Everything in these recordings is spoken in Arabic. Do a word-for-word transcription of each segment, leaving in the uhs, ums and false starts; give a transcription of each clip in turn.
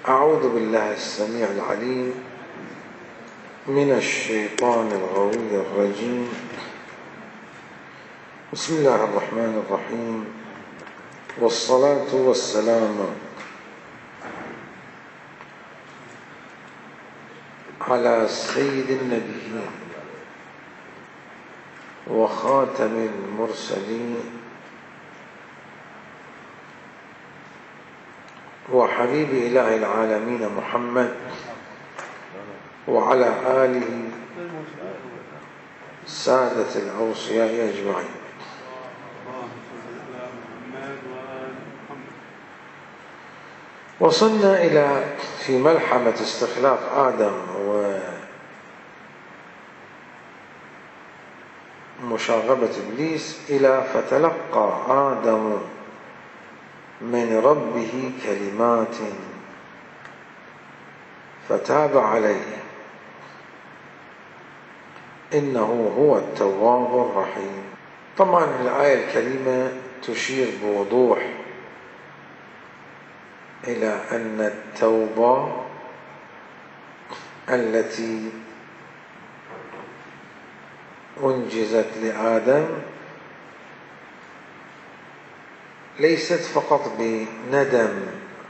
أعوذ بالله السميع العليم من الشيطان الغوي الرجيم. بسم الله الرحمن الرحيم، والصلاة والسلام على سيد النبيين وخاتم المرسلين وحبيب إله العالمين محمد وعلى آله سادة الأوصياء أجمعين. وصلنا إلى في ملحمة استخلاف آدم ومشاغبة إبليس إلى فتلقى آدم من ربه كلمات فتاب عليه إنه هو التواب الرحيم. طبعا الآية الكريمة تشير بوضوح إلى أن التوبة التي أنجزت لآدم ليست فقط بندم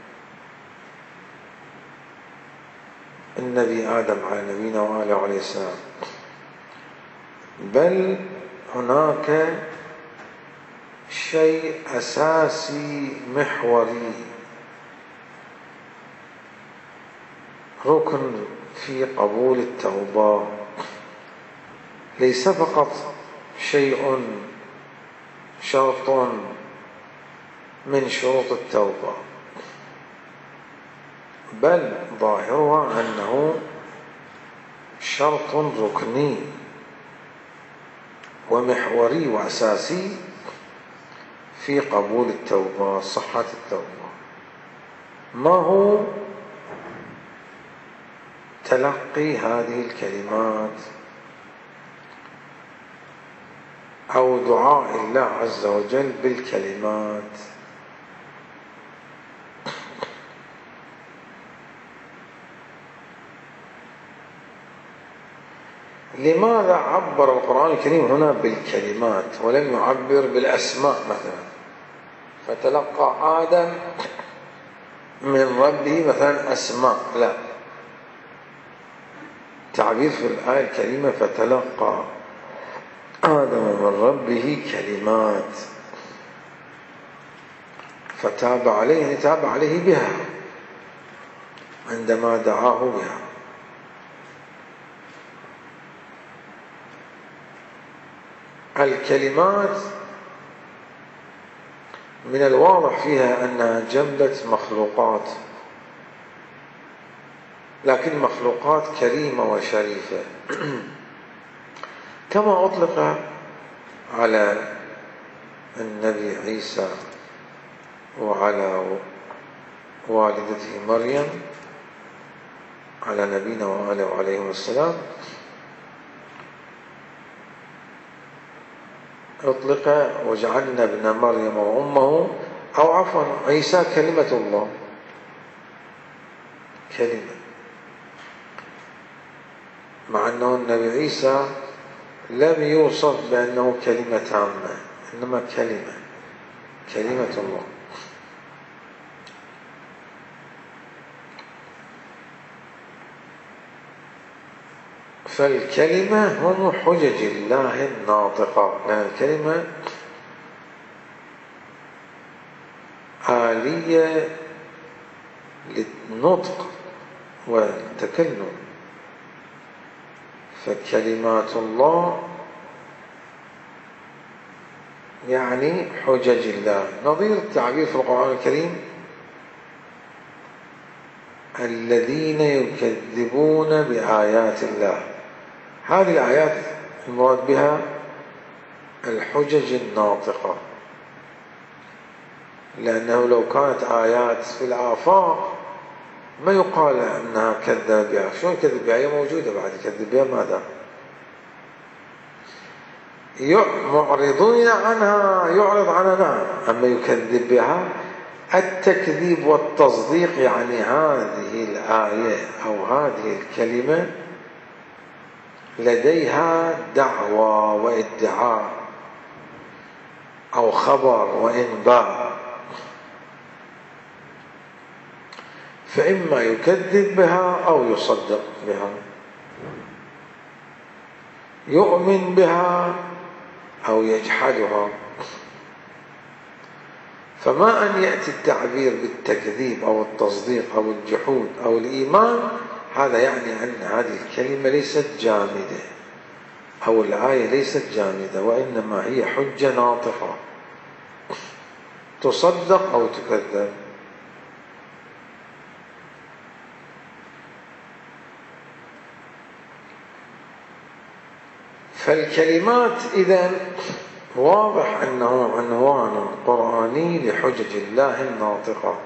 النبي آدم على نبينا وآله عليه السلام، بل هناك شيء أساسي محوري، ركن في قبول التوبة، ليس فقط شيء شرط من شروط التوبة، بل ظاهرها أنه شرط ركني ومحوري وأساسي في قبول التوبة، صحة التوبة. ما هو؟ تلقي هذه الكلمات أو دعاء الله عز وجل بالكلمات. لماذا عبر القرآن الكريم هنا بالكلمات ولم يعبر بالأسماء مثلا؟ فتلقى آدم من ربه مثلا أسماء، لا، تعبير في الآية الكريمة فتلقى آدم من ربه كلمات فتاب عليه، يعني تاب عليه بها عندما دعاه بها. الكلمات من الواضح فيها أنها جملة مخلوقات، لكن مخلوقات كريمة وشريفة كما أطلق على النبي عيسى وعلى والدته مريم على نبينا وآله وعليهم السلام، أطلق وجعلنا ابن مريم وأمه، أو عفوا عيسى كلمة الله، كلمة، مع أنه النبي عيسى لم يوصف بأنه كلمة تامة، إنما كلمة، كلمة الله. فالكلمة هم حجج الله الناطقة، لأن يعني الكلمة آلية للنطق والتكلم، فكلمات الله يعني حجج الله. نظير التعبير في القرآن الكريم الذين يكذبون بآيات الله، هذه الآيات المراد بها الحجج الناطقة، لأنه لو كانت آيات في الآفاق ما يقال أنها كذب بها. شلون كذب بها؟ هي موجودة بعد، يكذب بها ماذا؟ معرضون عنها، يعرض عنها، أما يكذب بها التكذيب والتصديق يعني هذه الآية أو هذه الكلمة لديها دعوى وادعاء أو خبر وإنباء، فإما يكذب بها أو يصدق بها، يؤمن بها أو يجحدها. فما أن يأتي التعبير بالتكذيب أو التصديق أو الجحود أو الإيمان، هذا يعني أن هذه الكلمة ليست جامدة أو الآية ليست جامدة، وإنما هي حجة ناطقة تصدق أو تكذب. فالكلمات إذن واضح أنه عنوان قرآني لحجج الله الناطقة.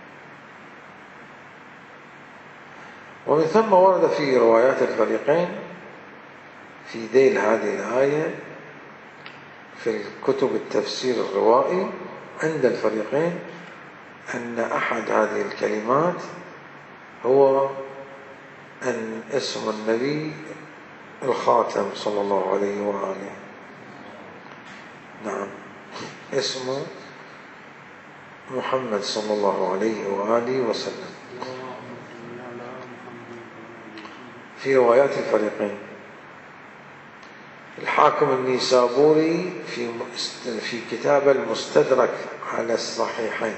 ومن ثم ورد في روايات الفريقين في ذيل هذه الآية في الكتب التفسير الروائي عند الفريقين أن أحد هذه الكلمات هو أن اسم النبي الخاتم صلى الله عليه وآله. نعم، اسمه محمد صلى الله عليه وآله وسلم في روايات الفريقين. الحاكم النيسابوري في في كتاب المستدرك على الصحيحين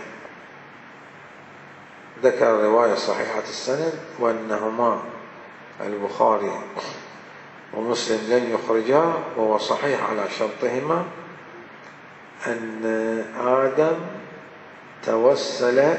ذكر رواية صحيحة السند، وأنهما البخاري ومسلم لم يخرجا، وهو صحيح على شرطهما، أن آدم توسل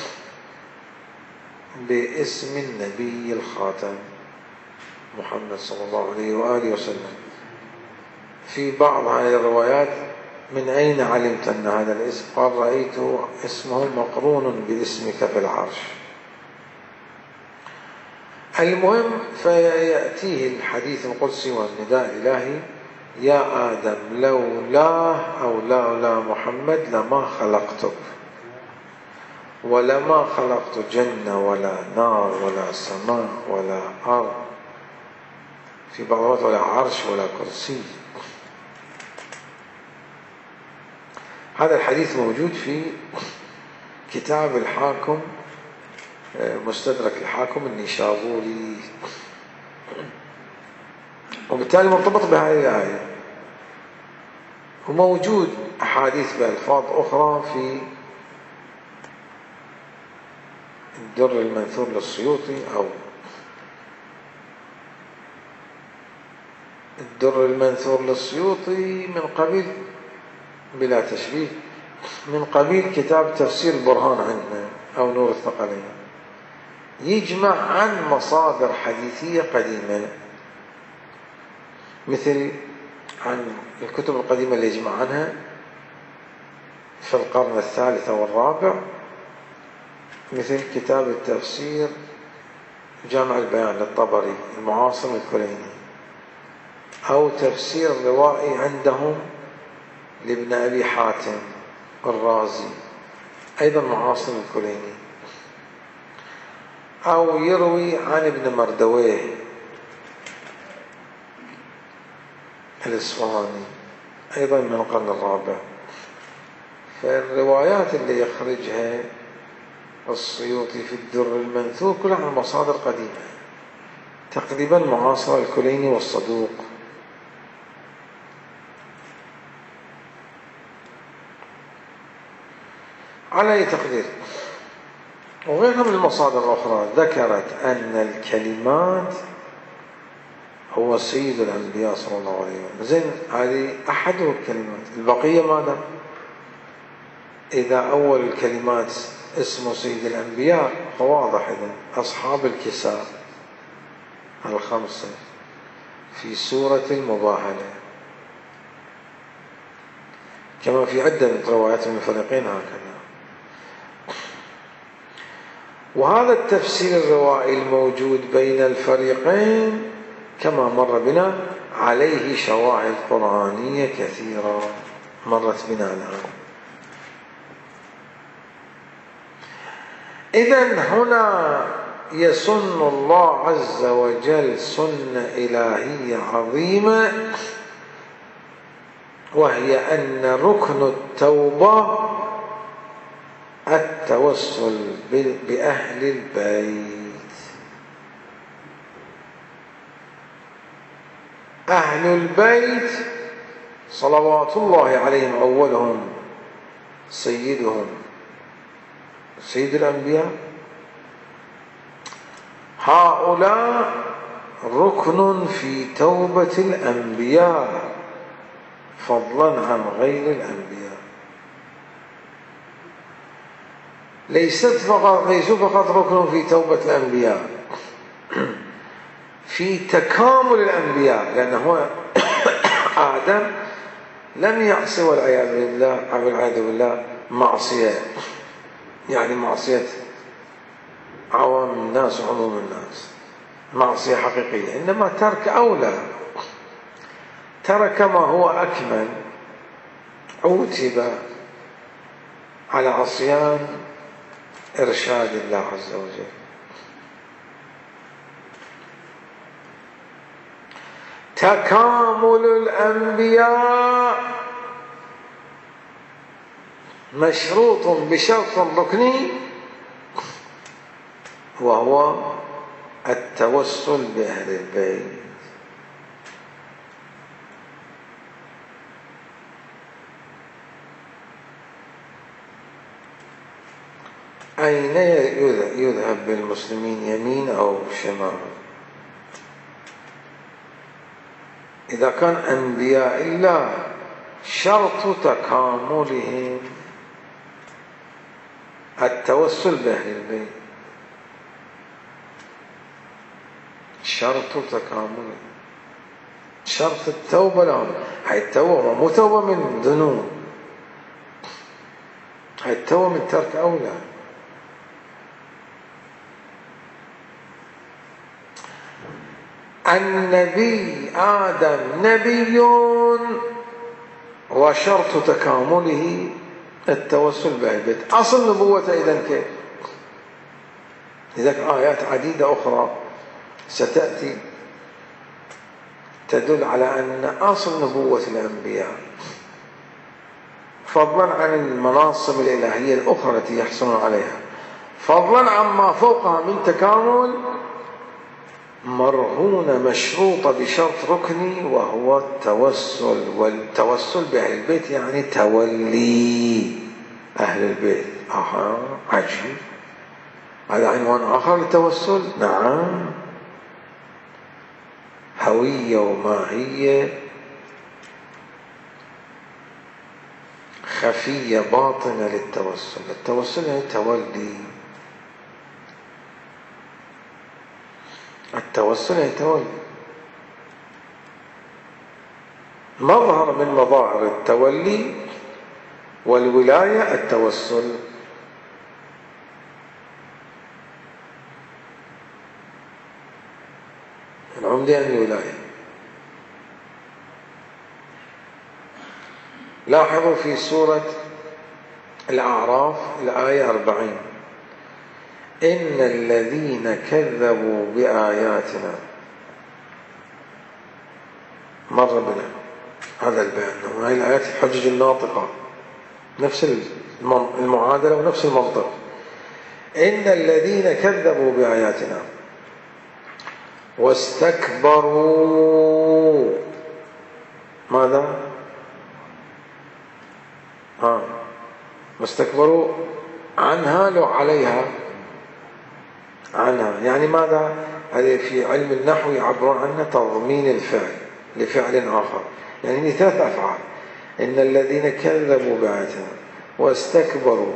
باسم النبي الخاتم محمد صلى الله عليه وآله وسلم. في بعض هذه الروايات من أين علمت أن هذا الاسم؟ قال رأيت اسمه مقرون باسمك في العرش. المهم، فيأتيه الحديث القدسي والنداء الإلهي: يا آدم لولاه أو لولا محمد لما خلقتك، ولما خلقت جنة ولا نار ولا سماء ولا أرض، في بعض الوقت ولا عرش ولا كرسي. هذا الحديث موجود في كتاب الحاكم مستدرك الحاكم النيسابوري، وبالتالي مرتبط بهذه الآية. وموجود أحاديث بألفاظ أخرى في الدر المنثور للسيوطي أو الدر المنثور للسيوطي من قبيل، بلا تشبيه، من قبيل كتاب تفسير البرهان عندنا أو نور الثقلين، يجمع عن مصادر حديثية قديمة، مثل عن الكتب القديمة اللي يجمع عنها في القرن الثالث والرابع، مثل كتاب التفسير جامع البيان للطبري المعاصر الكليني، أو تفسير روائي عندهم لابن أبي حاتم الرازي أيضا معاصر الكليني، أو يروي عن ابن مردويه الإصفهاني أيضا من القرن الرابع. فالروايات اللي يخرجها السيوطي في الدر المنثور كلها عن مصادر قديمة تقريبا معاصرة الكليني والصدوق. على أي تقدير، وغيرها من المصادر الأخرى ذكرت أن الكلمات هو سيد الأنبياء صلى الله عليه وسلم. زين، هذه أحد الكلمات، البقية ماذا؟ إذا أول الكلمات اسمه سيد الأنبياء فواضح إذن أصحاب الكساء الخمسة في سورة المباهلة، كما في عدة روايات من الفريقين هكذا. وهذا التفسير الروائي الموجود بين الفريقين كما مر بنا عليه شواهد قرآنية كثيرة مرت بنا الآن. إذن هنا يسن الله عز وجل سنة إلهية عظيمة، وهي أن ركن التوبة التوسل بأهل البيت. أهل البيت صلوات الله عليهم أولهم سيدهم سيد الأنبياء، هؤلاء ركن في توبة الأنبياء فضلا عن غير الأنبياء. ليست فقط ليسوا فقط ركن في توبة الأنبياء، في تكامل الأنبياء، لأنه آدم لم يعصي والعياذ بالله والعياذ بالله معصية، يعني معصية عوام الناس وعموم الناس، معصية حقيقية، إنما ترك أولى، ترك ما هو أكمل، عوتب على عصيان إرشاد الله عز وجل. تكامل الأنبياء مشروط بشرط ركني، وهو التوسل بأهل البيت. أين يذهب بالمسلمين، يمين أو شمال؟ إذا كان أنبياء الله شرط تكاملهم التوسل بأهل البيت، شرط تكاملهم، شرط التوبة لهم. هاي التوبة مو توبة من ذنوب، هاي التوبة من ترك أولى. النبي آدم نبي، وشرط تكامله التوسل بأهل البيت. أصل نبوته إذن كيف؟ لذلك آيات عديدة أخرى ستأتي تدل على أن أصل نبوة الأنبياء، فضلا عن المناصب الإلهية الأخرى التي يحصلون عليها، فضلا عما فوقها من تكامل، مرهونة مشروطة بشرط ركني، وهو التوسل. والتوسل بأهل البيت يعني تولي أهل البيت. أها، عجيب، هذا عنوان آخر للتوسل. نعم، هوية وماهية خفية باطنة للتوسل. التوسل يعني تولي، التوسل يتولى. مظهر من مظاهر التولي والولاية التوسل. العمدة عن الولاية. لاحظوا في سورة الأعراف الآية أربعين: إن الذين كذبوا بآياتنا، مر بنا هذا البيان، وهي الآيات الحجج الناطقة، نفس المعادلة ونفس المنطق. إن الذين كذبوا بآياتنا واستكبروا، ماذا؟ آه. واستكبروا عنها لو عليها، عنها يعني ماذا؟ هذه في علم النحو يعبرون عنها تضمين الفعل لفعل آخر، يعني ثلاث أفعال: إن الذين كذبوا بآياتنا واستكبروا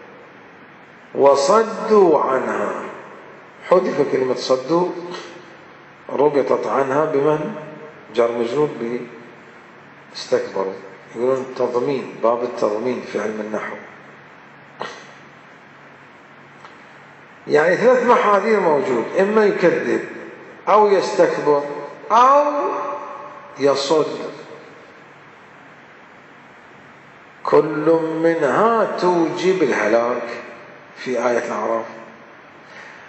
وصدوا عنها. حذف كلمة صدوا، ربطت عنها بمن؟ جر مجرور باستكبروا. يقولون تضمين، باب التضمين في علم النحو، يعني ثلاث محاذير موجود: إما يكذب أو يستكبر أو يصد. كل منها توجب الهلاك في آية الأعراف.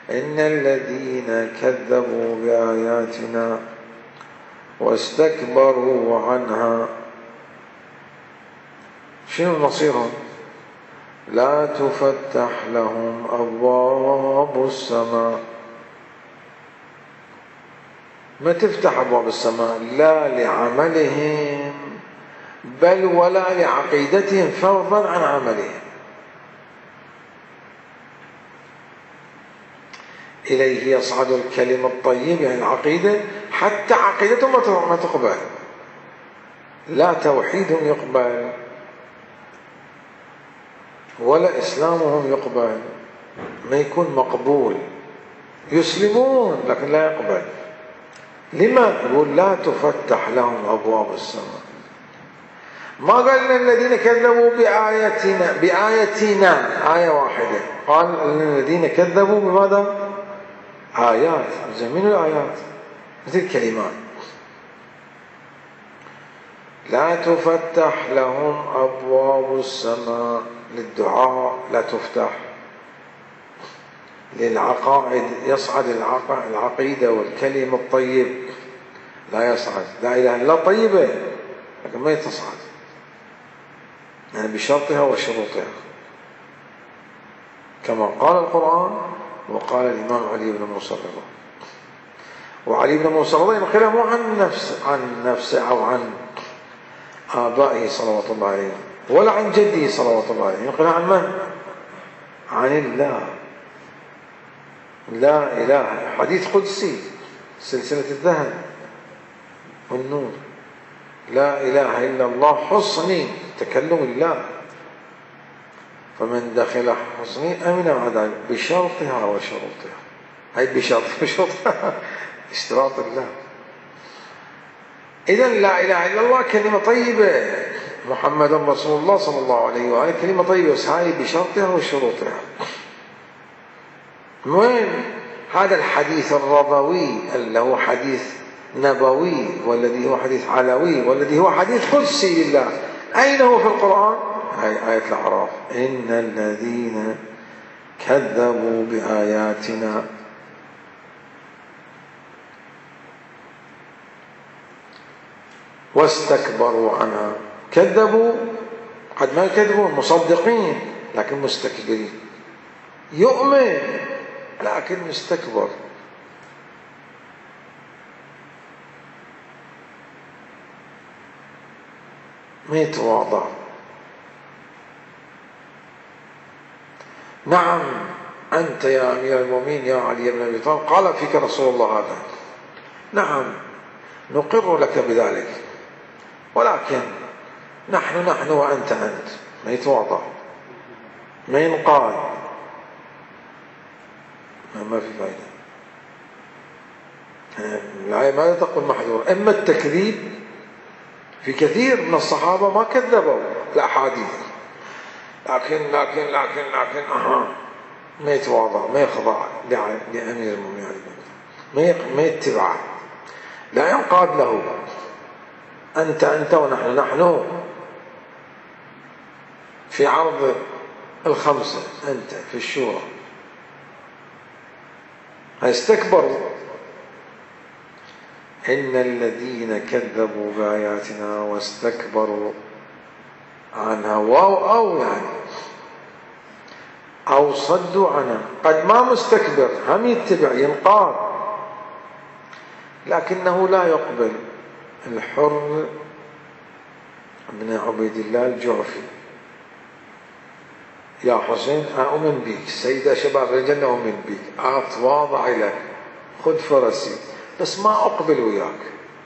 إن الذين كذبوا بآياتنا واستكبروا عنها شنو مصيرهم؟ لا تفتح لهم أبواب السماء، ما تفتح أبواب السماء لا لعملهم بل ولا لعقيدتهم فضلا عن عملهم. إليه يصعد الكلم الطيب، يعني العقيدة، حتى عقيدتهم ما تقبل، لا توحيدهم يقبل ولا إسلامهم يقبل، ما يكون مقبول. يسلمون لكن لا يقبل. لما؟ يقول لا تفتح لهم أبواب السماء. ما قال لنا الذين كذبوا بآياتنا، بآياتنا آية واحدة، قال لنا الذين كذبوا بماذا؟ آيات. من الآيات مثل كلمات. لا تفتح لهم أبواب السماء للدعاء لا تفتح، للعقائد يصعد العقيدة والكلم الطيب لا يصعد. لا إله إلا الله طيبة لكن ما تصعد، يعني بشرطها وشروطها كما قال القرآن وقال الإمام علي بن موسى رضي. وعلي بن موسى رضي ينقله مو عن نفسه عن نفسه أو عن آبائه صلوات الله عليهم ولا عن جده صلوات الله عليه، ينقله عن من؟ عن الله. لا إله، حديث قدسي سلسلة الذهب والنور. لا إله إلا الله حصني، تكلم الله، فمن دخل حصني أمن عذاب بشرطها وشروطها. هي بشرط بشرطها اشتراط الله. إذن لا إله إلا الله كلمة طيبة، محمد رسول الله صلى الله عليه وآله كلمة طيبة، بس هاي بشرطها وشروطها. وين هذا الحديث الربوي اللي هو حديث نبوي والذي هو حديث علوي والذي هو حديث قدسي لله؟ أين هو في القرآن؟ هاي آية الأعراف. إن الذين كذبوا بآياتنا واستكبروا عنها. كذبوا، قد ما يكذبون، مصدقين لكن مستكبرين، يؤمن لكن مستكبر. ما يتواضع. نعم أنت يا أمير المؤمنين يا علي بن أبي طالب قال فيك رسول الله هذا، نعم نقر لك بذلك، ولكن نحن نحن وأنت أنت. ما يتواضع، ما ينقاد، ما في فائدة. الآية ماذا تقول محذور؟ إما التكذيب، في كثير من الصحابة ما كذبوا الأحاديث، لكن لكن لكن لكن أها ما يتواضع، ما يخضع لأمير المؤمنين، ما يتبعه، لا ينقاد له. أنت أنت ونحن نحن في عرض الخمسة، أنت في الشورى. استكبروا. إن الذين كذبوا بآياتنا واستكبروا عنها، واو أو يعني أو صدوا عنها. قد ما مستكبر، هم يتبع ينقاد لكنه لا يقبل. الحر بن عبيد الله الجعفي: يا حسين أؤمن بك، سيدة شباب الجنة أؤمن بك، أتواضع لك، خذ فرسي، بس ما أقبل وياك.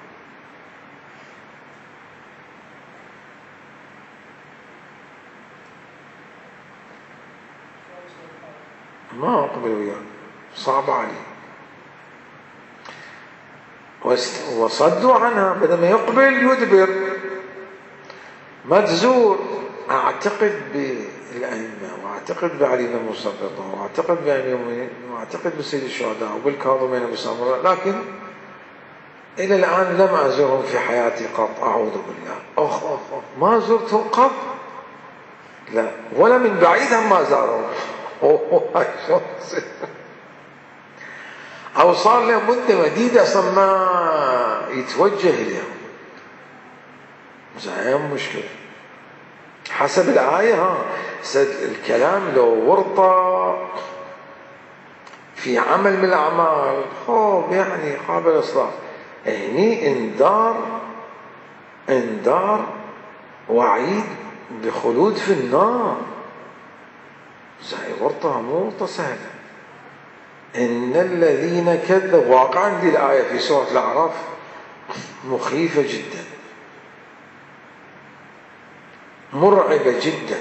ما أقبل وياك، صعب علي. وصدوا عنها، بدل ما يقبل يدبر، ما تزور. أعتقد بالأئمة، وأعتقد بعلي بن موسى الرضا، وأعتقد بأمير المؤمنين، وأعتقد بسيد الشهداء وبالكاظمين أبي سامراء، لكن إلى الآن لم أزورهم في حياتي قط. أعوذ بالله. أخ أخ أخ ما زرتهم قط، لا، ولا من بعيد هم ما زارهم. أو صار له مدة مديدة أصلا ما يتوجه اليهم، زين مشكلة حسب الآية. ها الكلام لو ورطة في عمل من الأعمال خوف يعني قابل إصلاح، هني انذار انذار وعيد بخلود في النار، زي ورطة مو ورطة سهلة. إن الذين كذبوا، واقع عندي الآية في سورة الأعراف مخيفة جدا مرعبة جدا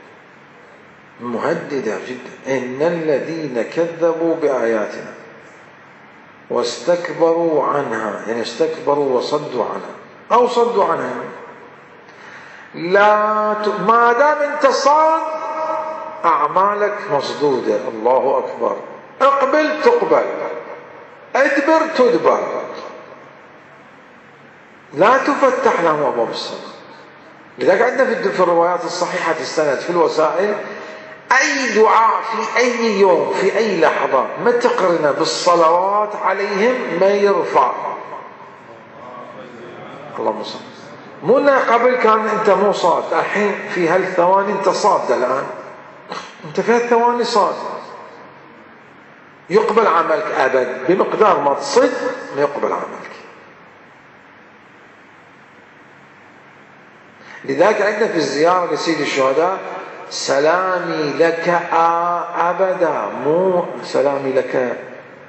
مهددة جدا. إن الذين كذبوا بآياتنا واستكبروا عنها، يعني استكبروا وصدوا عنها أو صدوا عنها، لا ت... ما دام انت صاد أعمالك مصدودة. الله أكبر. اقبل تقبل، ادبر تدبر، لا تفتح لهم أبواب السماء. لذلك عندنا في الروايات الصحيحة السند في الوسائل أي دعاء في أي يوم في أي لحظة ما تقرن بالصلوات عليهم ما يرفع. اللهم صل. مو قبل كان أنت مو صاد، الحين في هالثواني أنت صاد، الآن أنت في هالثواني صاد، يقبل عملك أبد بمقدار ما تصد ما يقبل عملك. لذلك عندنا في الزيارة لسيد الشهداء سلامي لك أبدا، مو سلامي لك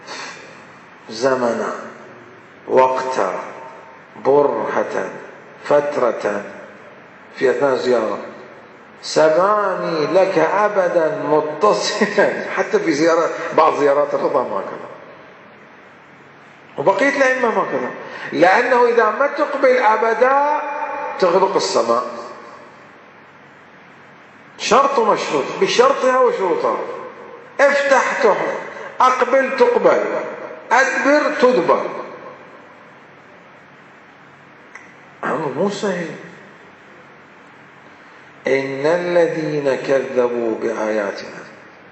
زمنا وقتا برهة فترة في أثناء الزيارة. سلامي لك أبدا متصلا، حتى في زيارة بعض زيارات الرضا ما كذا، وبقية الأئمة ما كذا، لأنه إذا ما تقبل أبدا تغلق السماء. شرط ومشروط بشرطها وشروطها. افتح تحب، أقبل تقبل، أدبر تدبر. أمر مو سهل. إن الذين كذبوا بآياتنا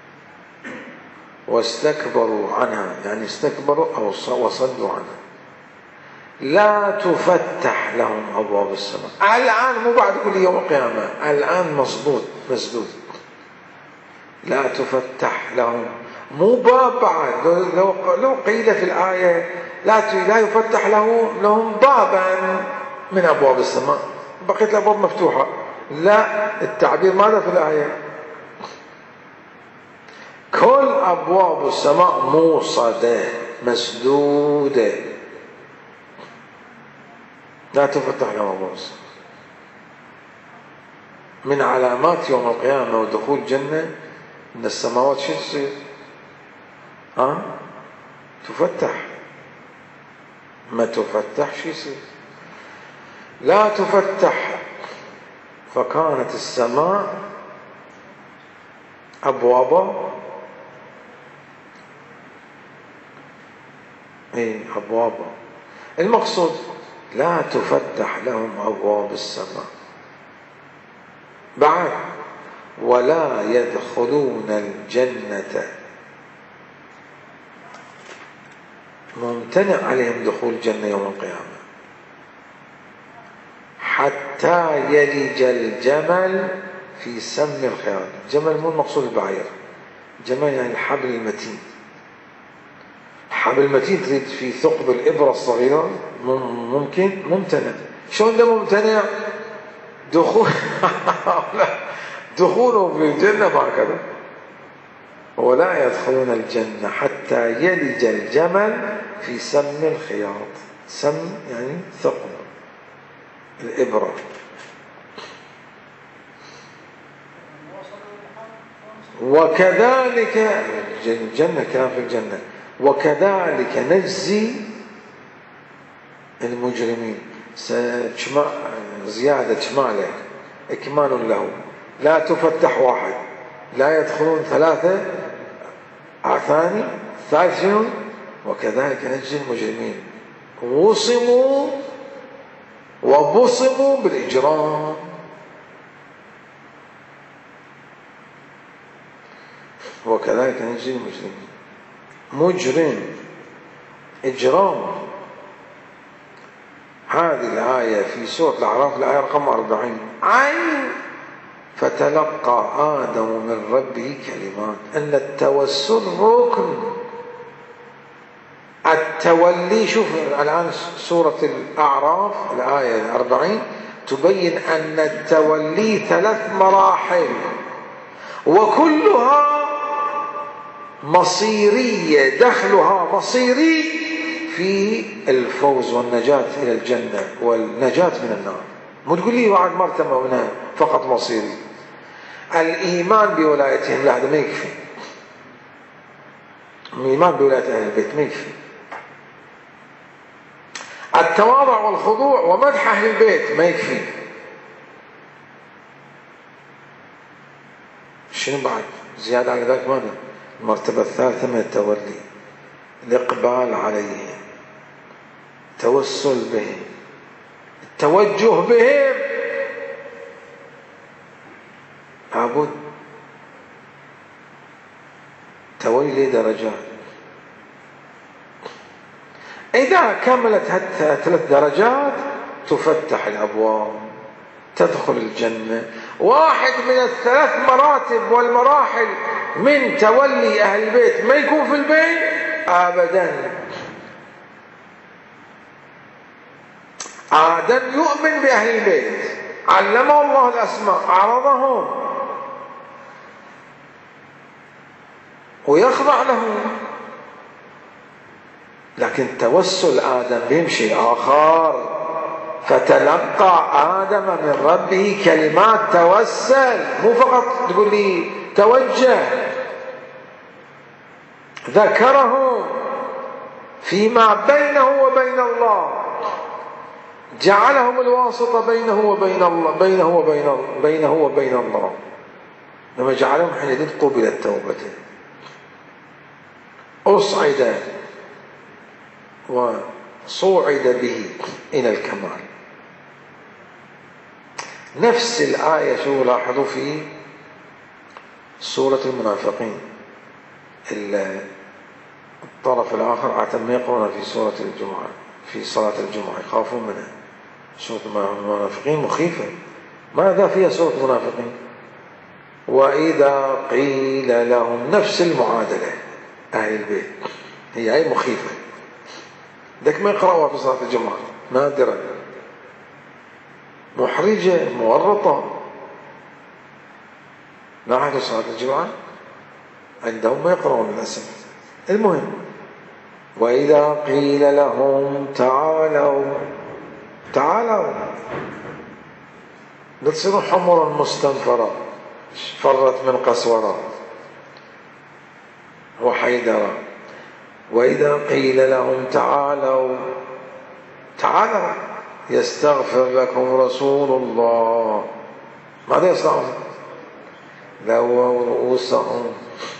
واستكبروا عنها، يعني استكبروا أو وصدوا عنها، لا تفتح لهم أبواب السماء. الآن مو بعد كل يوم القيامة، الآن مصدود مسدود. لا تفتح لهم، مو باب بعد. لو, لو قيل في الآية لا لا يفتح له لهم بابا من أبواب السماء، بقيت الأبواب مفتوحة. لا، التعبير ماذا في الآية؟ كل أبواب السماء موصدة مسدودة، لا تفتح لهم أبواب السماء. من علامات يوم القيامة ودخول الجنة إن السماوات شو تصير؟ ها؟ تفتح. ما تفتح شو يصير؟ لا تفتح. فكانت السماء أبوابا، إيه أبوابا. المقصود لا تفتح لهم أبواب السماء. بعد ولا يدخلون الجنة، ممتنع عليهم دخول الجنة يوم القيامة حتى يلج الجمل في سم الخياط. الجمل مو المقصود البعير، الجمل يعني الحبل المتين. الحبل المتين تريد في ثقب الإبرة الصغيرة ممكن ممتنع. شلون ده ممتنع؟ دخول دخوله في الجنة هكذا. ولا يدخلون الجنة حتى يلج الجمل في سم الخياط. سم يعني ثقب الإبرة. وكذلك الجنة، كلام في الجنة. وكذلك نجزي المجرمين. زيادة شمالة إكمال له. لا تفتح واحد، لا يدخلون ثلاثة ثاني ثالث شنو؟ وكذلك نجزي المجرمين. وصموا وبصموا بالإجرام. وكذلك نجزي المجرمين. مجرم إجرام. هذه الآية في سورة الأعراف الآية رقم أربعين، عين. فتلقى آدم من ربه كلمات. أن التوسل ركن. التولي، شوف الآن سورة الأعراف الآية الأربعين تبين أن التولي ثلاث مراحل وكلها مصيرية، دخلها مصيري في الفوز والنجاة إلى الجنة والنجاة من النار. مو تقول لي واحد مرتبة منها فقط مصيري. الإيمان بولايتهم لا، هذا ما يكفي. الإيمان بولاية أهل البيت ما يكفي. التواضع والخضوع ومدح أهل البيت ما يكفي. شنو بعد زيادة على ذلك؟ ماذا؟ المرتبة الثالثة من التولي الإقبال عليهم، التوسل بهم، التوجه بهم. لابد تولي درجات. إذا كملت ثلاث درجات تفتح الأبواب، تدخل الجنة. واحد من الثلاث مراتب والمراحل من تولي أهل البيت ما يكون في البيت أبدا. آدم يؤمن بأهل البيت، علمه الله الأسماء، عرضهم ويخضع لهم، لكن توسل آدم بهم شيء آخر. فتلقى آدم من ربه كلمات، توسل، مو فقط تقول لي توجه. ذكرهم فيما بينه وبين الله، جعلهم الواسطة بينه وبين الله، بينه وبين الله بينه وبين الله. لما جعلهم حينئذ قبلت توبته. أصعد وصوعد به إلى الكمال. نفس الآية شو لاحظوا في سورة المنافقين، الطرف الآخر عادة ما يقرون في سورة الجمعة، في صلاة الجمعة يخافون منها. سورة المنافقين مخيفة. ماذا فيها سورة المنافقين؟ وإذا قيل لهم، نفس المعادلة أهل البيت، هي أي مخيفة. ذاك ما يقرأوها في صلاة الجمعة، نادرا، محرجة، مورطة. لاحظوا صلاة الجمعة عندهم ما يقرأون للأسف. المهم، وإذا قيل لهم تعالوا تعالوا بتصيروا حمرا مستنفرة، فرت من قسورة وحيدرة. وإذا قيل لهم تعالوا تعالوا يستغفر لكم رسول الله، ماذا يصنعون؟ لووا رؤوسهم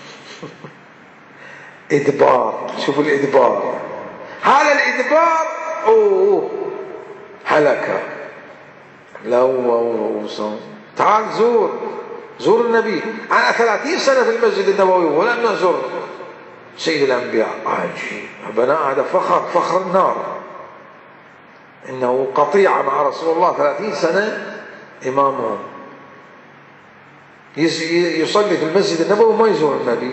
إدبار. شوفوا الإدبار، هذا الإدبار أوه هلكة. لووا رؤوسهم. تعال زور زور النبي. أنا ثلاثين سنة في المسجد النبوي ولم أزور سيد الأنبياء. عجيب. بناء هذا فخر، فخر النار، إنه قطيعة مع رسول الله ثلاثين سنة إمامهم، يصلي في المسجد النبوي وما يزور النبي.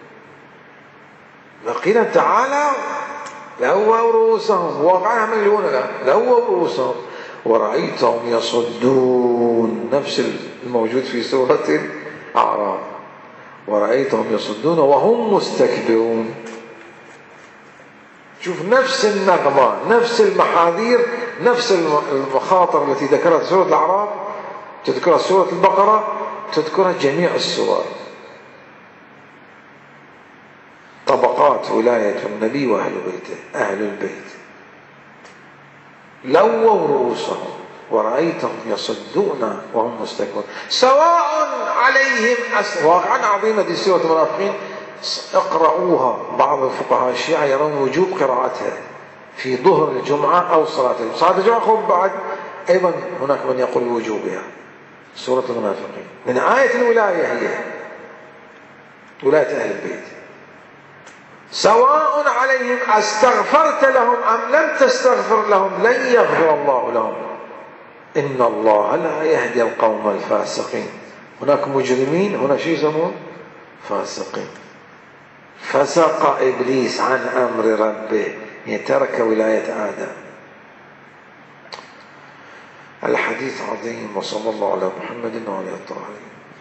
قيل تعالى لووا رؤوسهم، واقعا هم يقولون لا لووا رؤوسهم ورأيتهم يصدون. نفس الموجود في سورة الأعراف، ورأيتهم يصدون وهم مستكبرون. شوف نفس النغمة، نفس المحاذير، نفس المخاطر التي ذكرت سورة الأعراف تذكرها سورة البقرة، تذكرها جميع السور. طبقات ولاية النبي وأهل بيته، أهل البيت. لووا رؤوسهم ورأيتهم يصدون وهم مستكبرون سواء عليهم أس... واقعا عظيمة دي سورة المنافقين. اقرأوها. بعض الفقهاء الشيعة يرون وجوب قراءتها في ظهر الجمعة أو صلاة الجمعة. صلاة الجمعة خب بعد أيضا هناك من يقول وجوبها. سورة المنافقين من آية الولاية، هي ولاية أهل البيت. سواء عليهم أستغفرت لهم أم لم تستغفر لهم لن يغفر الله لهم، إن الله لا يهدي القوم الفاسقين. هناك مجرمين، هنا شو يسمون؟ فاسقين. فسق إبليس عن أمر ربه، ترك ولاية آدم. الحديث عظيم، وصلى الله على محمد وعلى آله الطاهرين.